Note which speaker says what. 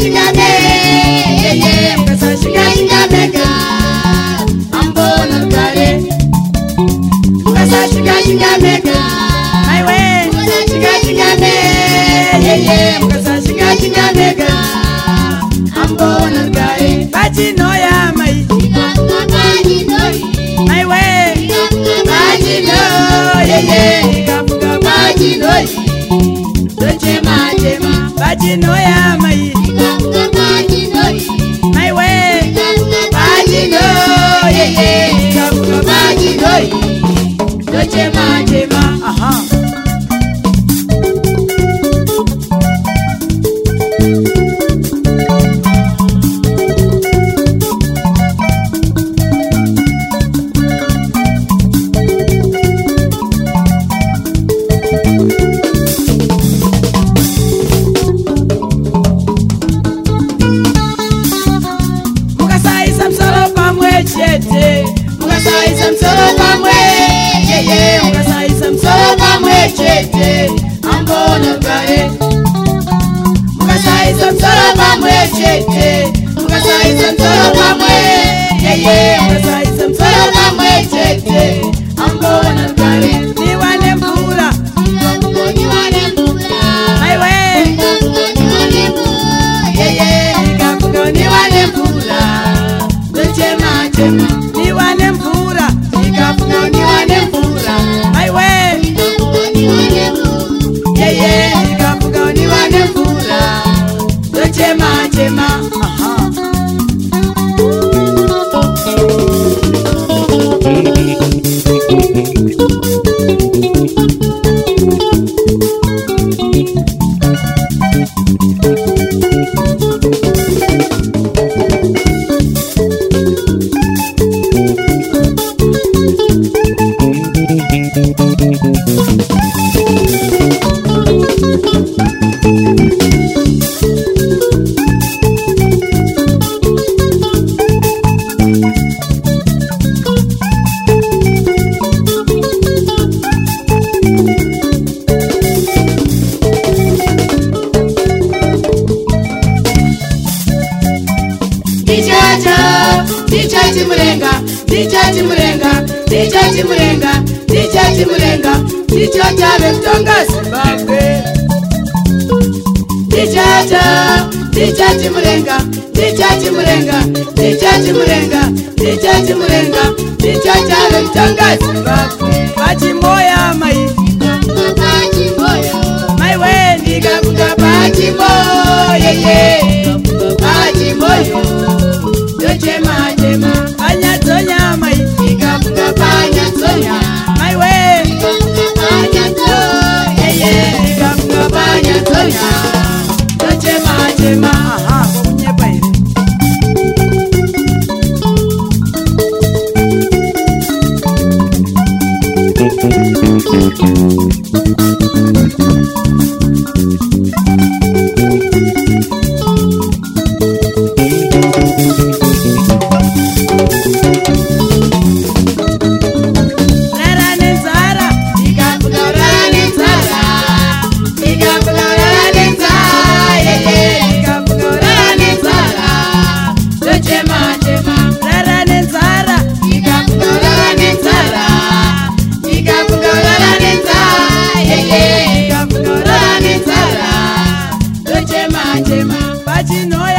Speaker 1: shingame, mukasa shingame ga, ambona kare. Mukasa shingame ga, aiwe, shingame, mukasa shingame ga, ambona kare. Baji noya mai, aiwe, baji no, kapuka baji no. Chema chema, baji noya mai, my way, baji no, kapuka baji no. Chema chema, aha. Chete, ambona kare. Mukasa isam pamwe chete, mukasa isam pamwe, mukasa isam pamwe chete, ambona kare. Niwane mbura, niwane mbura, aiwe, niwane mbura, kapuka niwane mbura, chema chema, niwane mbura, kapuka niwane mbura, aiwe. Kapuka niwane mbura, chema chema, aha. Murenga, Tichacha Vectonga Zimbabwe. Tichachi Murenga, Tichacha Vectonga Zimbabwe. Pachimoya mai, my way, Niga Buga Pachimoya, Pachimoya, Chema Chema, Anyatonya mai, Niga Buga Panyatonya. My way, chema chema, aha, unye baile. Chema, chema, chema,